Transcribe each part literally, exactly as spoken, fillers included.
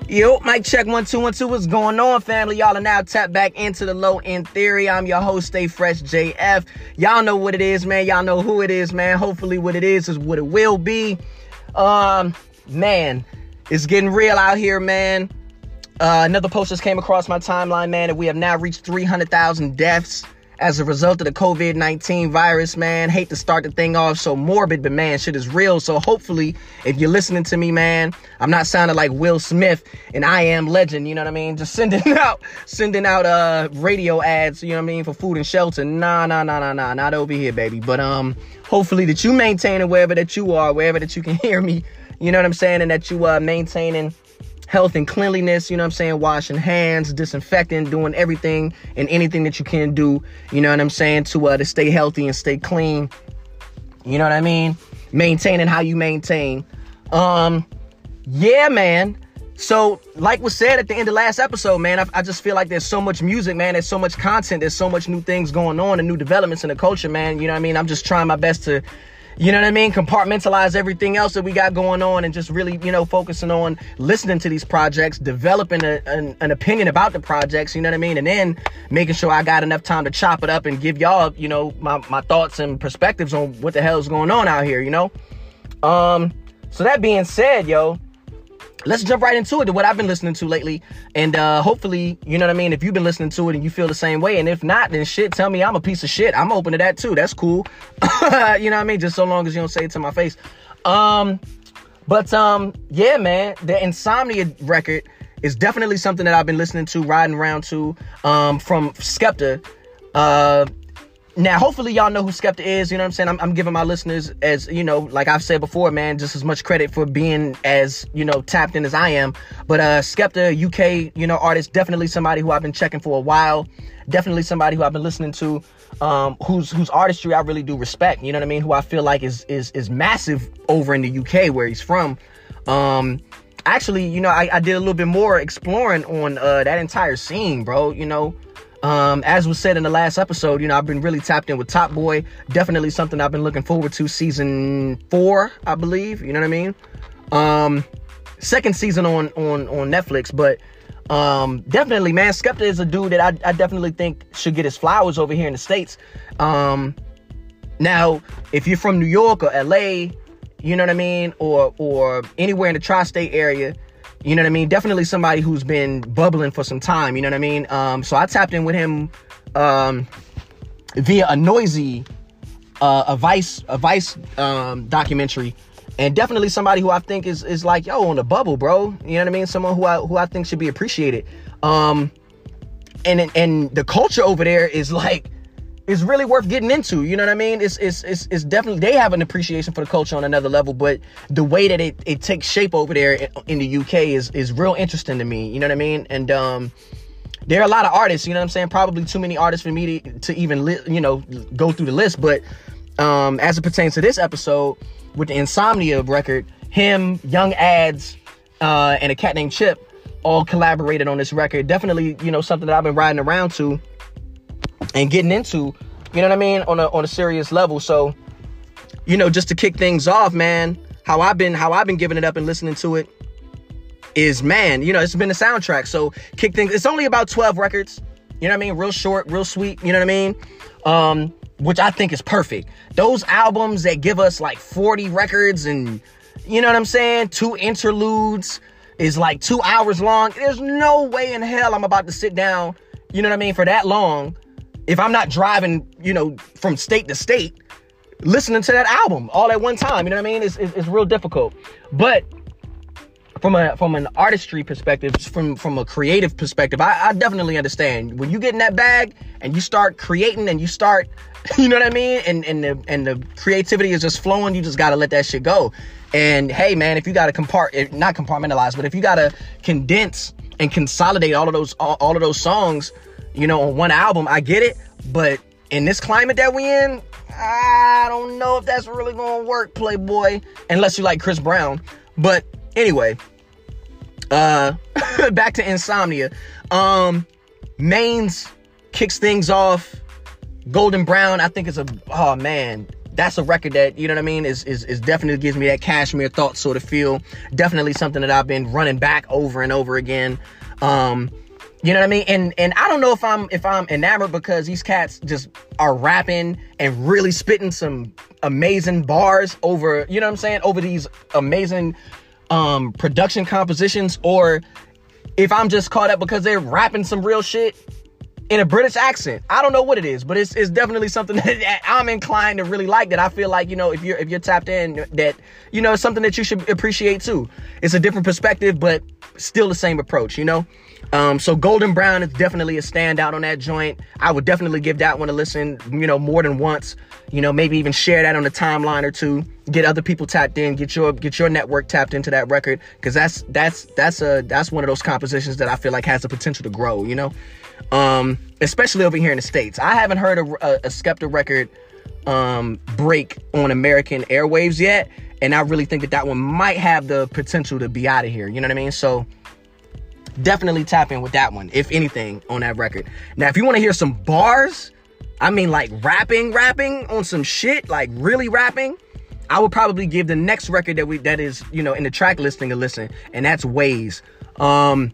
Yo, mic check one two one two. What's going on, family? Y'all are now tapped back into the Low End Theory. I'm your host, Stay Fresh J F. Y'all know what it is, man. Y'all know who it is, man. Hopefully, what it is is what it will be. Um, man, it's getting real out here, man. Uh, another post just came across my timeline, man, that we have now reached three hundred thousand deaths as a result of the covid nineteen virus, man. Hate to start the thing off so morbid, but man, shit is real. So hopefully, if you're listening to me, man, I'm not sounding like Will Smith and I Am Legend, you know what I mean? Just sending out, sending out uh radio ads, you know what I mean, for food and shelter. Nah, nah, nah, nah, nah, not over here, baby. But um, hopefully that you maintaining wherever that you are, wherever that you can hear me, you know what I'm saying, and that you uh maintaining health and cleanliness, you know what I'm saying, washing hands, disinfecting, doing everything and anything that you can do, you know what I'm saying, to uh, to stay healthy and stay clean, you know what I mean, maintaining how you maintain. Um, yeah, man. So, like was said at the end of last episode, man, I, I just feel like there's so much music, man, there's so much content, there's so much new things going on and new developments in the culture, man, you know what I mean, I'm just trying my best to, you know what I mean, compartmentalize everything else that we got going on and just really, you know, focusing on listening to these projects, developing a, an, an opinion about the projects, you know what I mean, and then making sure I got enough time to chop it up and give y'all, you know, my, my thoughts and perspectives on what the hell is going on out here, you know. Um, so that being said, yo, let's jump right into it, to what I've been listening to lately. And uh, hopefully, you know what I mean, if you've been listening to it and you feel the same way. And if not, then shit, tell me I'm a piece of shit. I'm open to that too. That's cool. You know what I mean? Just so long as you don't say it to my face. Um, but um, yeah, man, the Insomnia record is definitely something that I've been listening to, riding around to, um, from Skepta. Uh, Now, hopefully y'all know who Skepta is, you know what I'm saying? I'm, I'm giving my listeners, as, you know, like I've said before, man, just as much credit for being as, you know, tapped in as I am. But uh, Skepta, U K, you know, artist, definitely somebody who I've been checking for a while. Definitely somebody who I've been listening to, um, whose whose artistry I really do respect, you know what I mean? Who I feel like is is is massive over in the U K where he's from. Um, actually, you know, I, I did a little bit more exploring on uh, that entire scene, bro, you know. Um, as was said in the last episode, you know, I've been really tapped in with Top Boy. Definitely something I've been looking forward to. Season four, I believe. You know what I mean? Um, second season on, on, on Netflix. But um, definitely, man, Skepta is a dude that I, I definitely think should get his flowers over here in the States. Um, now, if you're from New York or L A, you know what I mean? Or, or anywhere in the tri-state area, you know what I mean? Definitely somebody who's been bubbling for some time, you know what I mean? Um, so I tapped in with him um, via a Noisy, uh, a Vice, a Vice um, documentary, and definitely somebody who I think is is like, yo, on the bubble, bro. You know what I mean? Someone who I who I think should be appreciated. Um, and and the culture over there is like, it's really worth getting into, you know what I mean? It's, it's, it's, it's definitely, they have an appreciation for the culture on another level, but the way that it, it takes shape over there in the U K is, is real interesting to me, you know what I mean? And, um, there are a lot of artists, you know what I'm saying? Probably too many artists for me to, to even, li- you know, go through the list, but, um, as it pertains to this episode with the Insomnia record, him, Young Ads, uh, and a cat named Chip all collaborated on this record. Definitely, you know, something that I've been riding around to and getting into, you know what I mean, on a on a serious level. So, you know, just to kick things off, man, how I've been how I've been giving it up and listening to it is, man, you know, it's been a soundtrack. So kick things. It's only about twelve records. You know what I mean? Real short, real sweet. You know what I mean? Um, which I think is perfect. Those albums that give us like forty records and, you know what I'm saying, two interludes is like two hours long. There's no way in hell I'm about to sit down, you know what I mean, for that long, if I'm not driving, you know, from state to state, listening to that album all at one time. You know what I mean? It's, it's, it's real difficult. But from a from an artistry perspective, from from a creative perspective, I, I definitely understand. When you get in that bag and you start creating and you start, you know what I mean? And and the and the creativity is just flowing, you just gotta let that shit go. And hey, man, if you gotta compart not compartmentalize, but if you gotta condense and consolidate all of those all, all of those songs, you know, on one album, I get it. But in this climate that we in, I don't know if that's really gonna work, Playboy, unless you like Chris Brown. But anyway, uh, back to Insomnia. Um, Mains kicks things off. Golden Brown, I think, is a, oh man, that's a record that, you know what I mean, is, is, is definitely gives me that Cashmere Thoughts sort of feel. Definitely something that I've been running back over and over again. Um, you know what I mean? And and I don't know if I'm if I'm enamored because these cats just are rapping and really spitting some amazing bars over, you know what I'm saying, over these amazing um, production compositions, or if I'm just caught up because they're rapping some real shit in a British accent. I don't know what it is, but it's it's definitely something that I'm inclined to really like, that I feel like, you know, if you're if you're tapped in, that, you know, it's something that you should appreciate too. It's a different perspective, but still the same approach, you know? Um, so Golden Brown is definitely a standout on that joint. I would definitely give that one a listen, you know, more than once, you know, maybe even share that on the timeline or two, get other people tapped in, get your, get your network tapped into that record. Cause that's, that's, that's a, that's one of those compositions that I feel like has the potential to grow, you know, um, especially over here in the States. I haven't heard a, a, a Skepta record, um, break on American airwaves yet. And I really think that that one might have the potential to be out of here. You know what I mean? So definitely tap in with that one, if anything, on that record. Now, if you want to hear some bars, I mean, like rapping, rapping on some shit, like really rapping, I would probably give the next record that we, that is, you know, in the track listing a listen, and that's Ways. Um,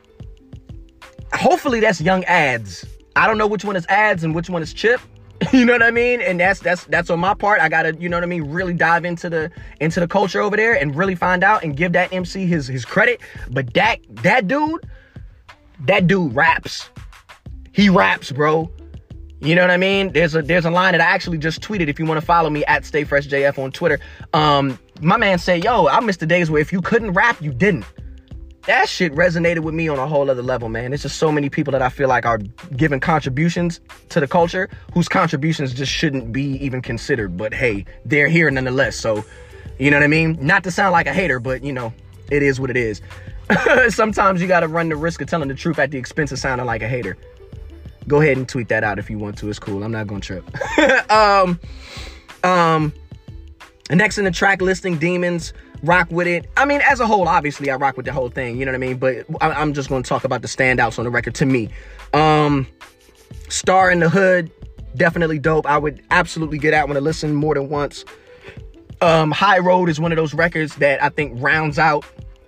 hopefully that's Young Adz. I don't know which one is Adz and which one is Chip. You know what I mean? And that's that's that's on my part. I gotta, you know what I mean, really dive into the into the culture over there and really find out and give that M C his his credit. But that that dude, that dude raps. He raps, bro. You know what I mean? There's a there's a line that I actually just tweeted. If you want to follow me at StayFreshJF on Twitter, um, my man said, "Yo, I miss the days where if you couldn't rap, you didn't." That shit resonated with me on a whole other level, man. There's just so many people that I feel like are giving contributions to the culture whose contributions just shouldn't be even considered. But hey, they're here nonetheless. So, you know what I mean? Not to sound like a hater, but, you know, it is what it is. Sometimes you got to run the risk of telling the truth at the expense of sounding like a hater. Go ahead and tweet that out if you want to. It's cool. I'm not going to trip. um, um, next in the track listing, Demons. Rock with it. I mean, as a whole, obviously, I rock with the whole thing. You know what I mean? But I, I'm just going to talk about the standouts on the record to me. Um, Star in the Hood, definitely dope. I would absolutely get that one to listen more than once. Um, High Road is one of those records that I think rounds out,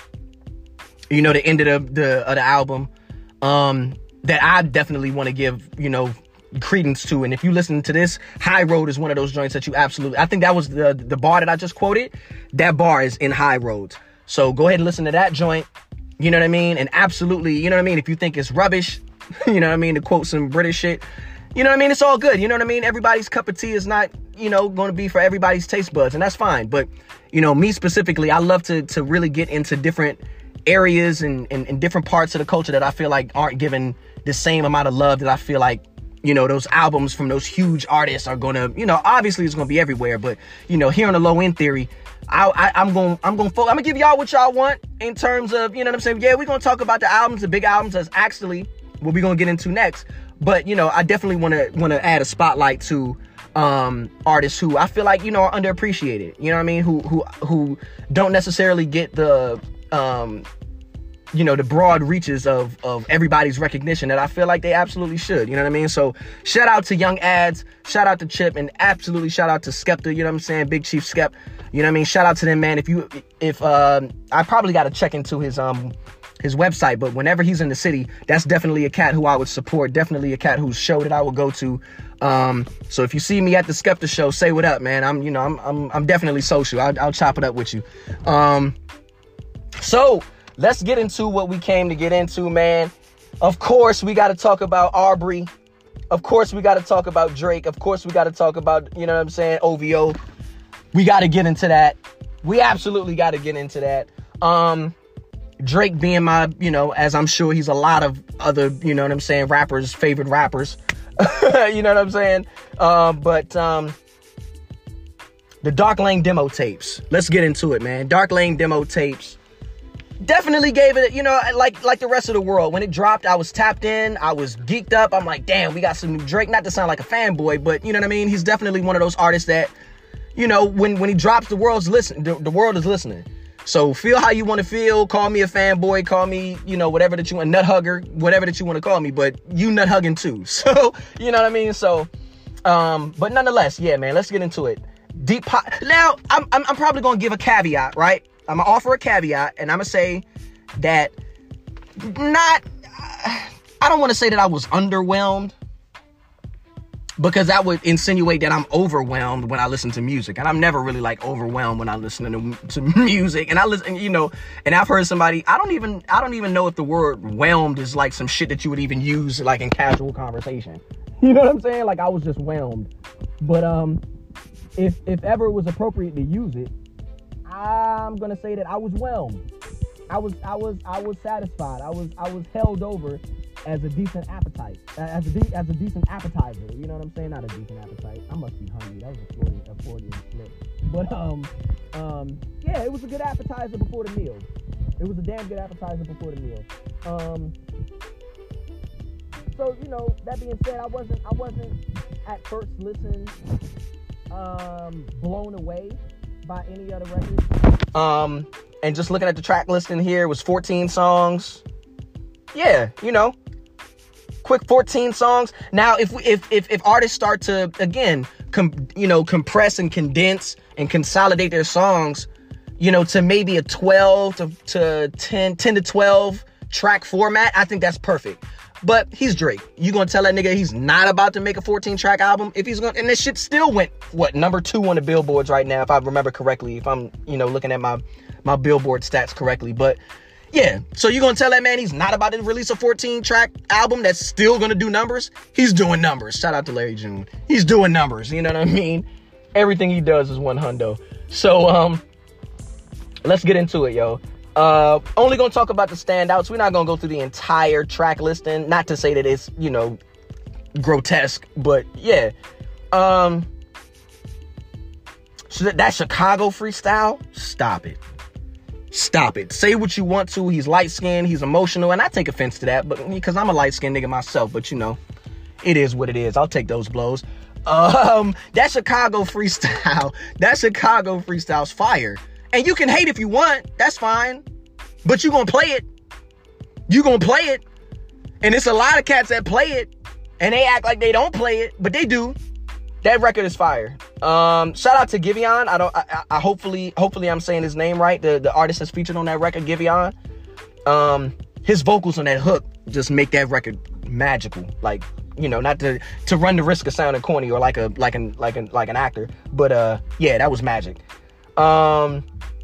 you know, the end of the, the, of the album. Um, that I definitely want to give, you know, credence to. And if you listen to this, High Road is one of those joints that you absolutely, I think that was the the bar that I just quoted. That bar is in High Roads. So go ahead and listen to that joint. You know what I mean? And absolutely, you know what I mean? If you think it's rubbish, you know what I mean, to quote some British shit, you know what I mean? It's all good. You know what I mean? Everybody's cup of tea is not, you know, going to be for everybody's taste buds, and that's fine. But, you know, me specifically, I love to to really get into different areas and, and, and different parts of the culture that I feel like aren't given the same amount of love that I feel like, you know, those albums from those huge artists are gonna, you know, obviously it's gonna be everywhere, but, you know, here on the Low End Theory, I, I, I'm gonna, I'm gonna, I'm gonna give y'all what y'all want in terms of, you know what I'm saying? Yeah, we're gonna talk about the albums, the big albums, that's actually what we're gonna get into next. But, you know, I definitely wanna, wanna add a spotlight to um, artists who I feel like, you know, are underappreciated. You know what I mean? Who, who, who don't necessarily get the, um, you know, the broad reaches of, of everybody's recognition that I feel like they absolutely should. You know what I mean? So shout out to Young Adz, shout out to Chip, and absolutely shout out to Skepta. You know what I'm saying? Big Chief Skep. You know what I mean? Shout out to them, man. If you, if, um, I probably got to check into his, um, his website, but whenever he's in the city, that's definitely a cat who I would support. Definitely a cat whose show that I would go to. Um, so if you see me at the Skepta show, say what up, man. I'm, you know, I'm, I'm, I'm definitely social. I'll, I'll chop it up with you. Um, so, let's get into what we came to get into, man. Of course, we got to talk about Aubrey. Of course, we got to talk about Drake. Of course, we got to talk about, you know what I'm saying, O V O. We got to get into that. We absolutely got to get into that. Um, Drake being my, you know, as I'm sure he's a lot of other, you know what I'm saying, rappers, favorite rappers. You know what I'm saying? Um, but um, the Dark Lane demo tapes. Let's get into it, man. Dark Lane demo tapes. Definitely gave it, you know, like like the rest of the world. When it dropped, I was tapped in. I was geeked up. I'm like, damn, we got some new Drake. Not to sound like a fanboy, but you know what I mean? He's definitely one of those artists that, you know, when, when he drops, the world's listen, the, the world is listening. So feel how you want to feel. Call me a fanboy. Call me, you know, whatever that you want, nut hugger, whatever that you want to call me. But you nut hugging too. So, you know what I mean? So, um, but nonetheless, yeah, man, let's get into it. deep pop. Now, I'm, I'm, I'm probably going to give a caveat, right? I'm going to offer a caveat, and I'm going to say that not, I don't want to say that I was underwhelmed, because that would insinuate that I'm overwhelmed when I listen to music. And I'm never really like overwhelmed when I listen to, to music. And I listen, you know, and I've heard somebody, I don't even, I don't even know if the word whelmed is like some shit that you would even use like in casual conversation. You know what I'm saying? Like I was just whelmed. But um, if, if ever it was appropriate to use it, I'm going to say that I was whelmed. I was, I was, I was satisfied. I was, I was held over as a decent appetite, as a, de- as a decent appetizer. You know what I'm saying? Not a decent appetite. I must be hungry. That was a Freudian, a Freudian slip. But um, um, yeah, it was a good appetizer before the meal. It was a damn good appetizer before the meal. Um, so you know, that being said, I wasn't, I wasn't at first listen, um, blown away by any other records. Um, and just looking at the track listing here, it was fourteen songs. Yeah, you know, quick fourteen songs. Now, if we, if if if artists start to again, com, you know, compress and condense and consolidate their songs, you know, to maybe a twelve to, to ten, ten to twelve track format, I think that's perfect. But he's Drake. You gonna tell that nigga he's not about to make a fourteen track album? If he's gonna, and this shit still went what number two on the billboards right now, if I remember correctly. If I'm, you know, looking at my my Billboard stats correctly, but. Yeah, so you're going to tell that man he's not about to release a fourteen track album that's still going to do numbers? He's doing numbers. Shout out to Larry June. He's doing numbers, you know what I mean? Everything he does is one hundo. So, um, let's get into it, yo. Uh, only going to talk about the standouts. We're not going to go through the entire track listing. Not to say that it's, you know, grotesque, but yeah. Um, so that, that Chicago freestyle, stop it. Stop it. Say what you want to. He's light-skinned. He's emotional. And I take offense to that, but because I'm a light-skinned nigga myself. But, you know, it is what it is. I'll take those blows. Um, that Chicago freestyle, that Chicago freestyle's fire. And you can hate if you want. That's fine. But you gonna play it. You gonna play it. And it's a lot of cats that play it. And they act like they don't play it. But they do. That record is fire. Um, shout out to Giveon. I don't. I, I hopefully, hopefully, I'm saying his name right. The the artist that's featured on that record, Giveon. Um, his vocals on that hook just make that record magical. Like, you know, not to to run the risk of sounding corny or like a like an like an like an actor, but uh, yeah, that was magic. Um,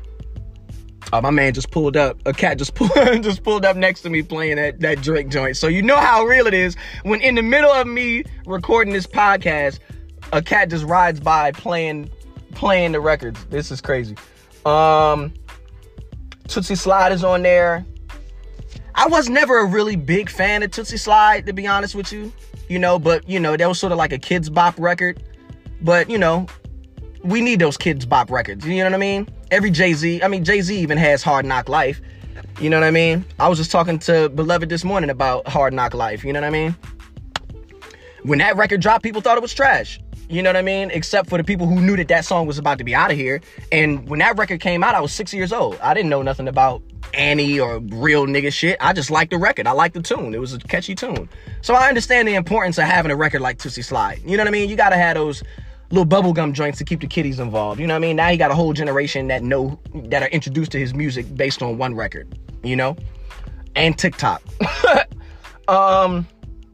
oh, my man just pulled up. A cat just pulled just pulled up next to me playing that that Drake joint. So you know how real it is when in the middle of me recording this podcast, a cat just rides by playing playing the records. This is crazy. Um, Tootsie Slide is on there. I was never a really big fan of Tootsie Slide, to be honest with you. You know, but, you know, that was sort of like a Kids Bop record. But, you know, we need those Kids Bop records. You know what I mean? Every Jay-Z, I mean, Jay-Z even has Hard Knock Life. You know what I mean? I was just talking to Beloved this morning about Hard Knock Life. You know what I mean? When that record dropped, people thought it was trash. You know what I mean? Except for the people who knew that that song was about to be out of here. And when that record came out, I was six years old. I didn't know nothing about Annie or real nigga shit. I just liked the record. I liked the tune. It was a catchy tune. So I understand the importance of having a record like Tootsie Slide. You know what I mean? You gotta have those little bubblegum joints to keep the kiddies involved. You know what I mean? Now he got a whole generation that know, that are introduced to his music based on one record. You know? And TikTok. um,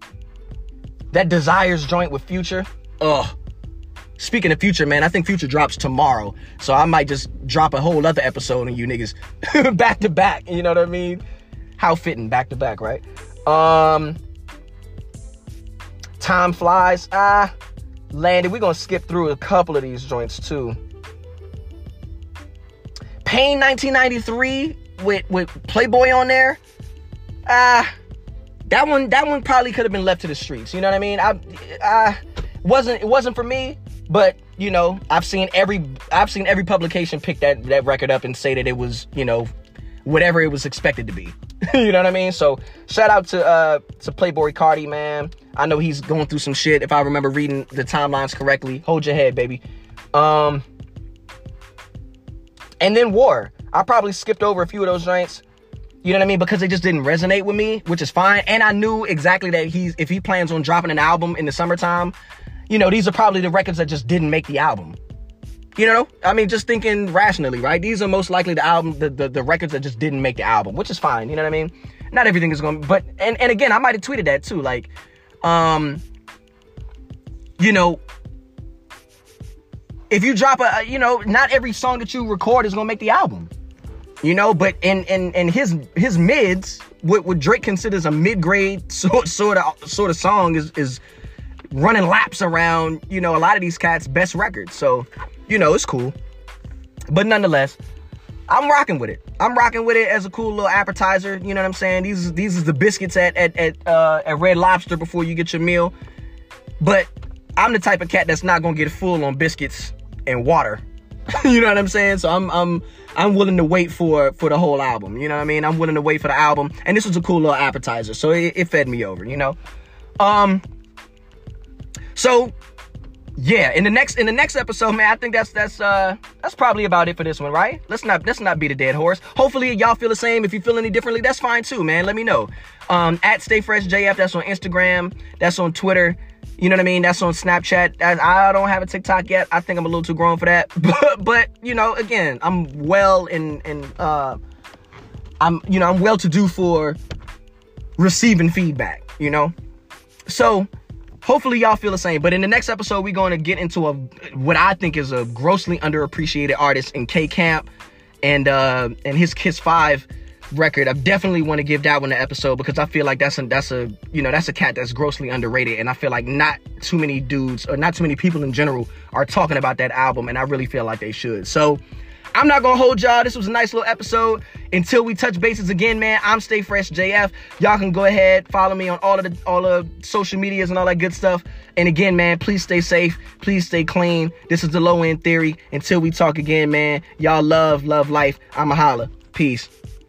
that Desires joint with Future. Ugh. Speaking of Future, man, I think Future drops tomorrow. So I might just drop a whole other episode on you niggas back to back. You know what I mean? How fitting, back to back, right? Um, Time Flies. Ah, Landed. We're going to skip through a couple of these joints, too. Pain nineteen ninety-three with, with Playboy on there. Ah, that one, that one probably could have been left to the streets. You know what I mean? I, I wasn't, it wasn't for me. But, you know, I've seen every I've seen every publication pick that, that record up and say that it was, you know, whatever it was expected to be. You know what I mean? So shout out to uh, to Playboy Cardi, man. I know he's going through some shit. If I remember reading the timelines correctly, hold your head, baby. Um, and then War. I probably skipped over a few of those joints. You know what I mean? Because they just didn't resonate with me, which is fine. And I knew exactly that he's if he plans on dropping an album in the summertime, you know, these are probably the records that just didn't make the album. You know, I mean, just thinking rationally, right? These are most likely the album, the, the, the records that just didn't make the album, which is fine. You know what I mean? Not everything is going to, but, and, and again, I might have tweeted that too. Like, um, you know, if you drop a, you know, not every song that you record is going to make the album, you know, but in, in, in his, his mids, what, what Drake considers a mid-grade sort, sort of, sort of song is, is running laps around, you know, a lot of these cats' best records. So, you know, it's cool. But nonetheless, I'm rocking with it. I'm rocking with it as a cool little appetizer. You know what I'm saying? These these is the biscuits at at at, uh, at Red Lobster before you get your meal. But I'm the type of cat that's not gonna get full on biscuits and water. You know what I'm saying? So I'm I'm I'm willing to wait for for the whole album. You know what I mean? I'm willing to wait for the album. And this was a cool little appetizer, so it, it fed me over. You know. Um. So. Yeah, in the next in the next episode, man, I think that's that's uh that's probably about it for this one, right? Let's not let's not beat a dead horse. Hopefully y'all feel the same. If you feel any differently, that's fine too, man. Let me know. Um, at Stay Fresh J F, that's on Instagram, that's on Twitter. You know what I mean? That's on Snapchat. I, I don't have a TikTok yet. I think I'm a little too grown for that. But but you know, again, I'm well in in uh I'm you know I'm well to do for receiving feedback. You know, so. Hopefully y'all feel the same. But in the next episode, we're going to get into a what I think is a grossly underappreciated artist in K Camp and uh, and his Kiss five record. I definitely want to give that one an episode because I feel like that's a that's a you know that's a cat that's grossly underrated, and I feel like not too many dudes or not too many people in general are talking about that album, and I really feel like they should. So I'm not gonna hold y'all. This was a nice little episode. Until we touch bases again, man, I'm Stay Fresh J F. Y'all can go ahead, follow me on all of the all the social medias and all that good stuff. And again, man, please stay safe. Please stay clean. This is the Low End Theory. Until we talk again, man, y'all love, love life. I'ma holla. Peace.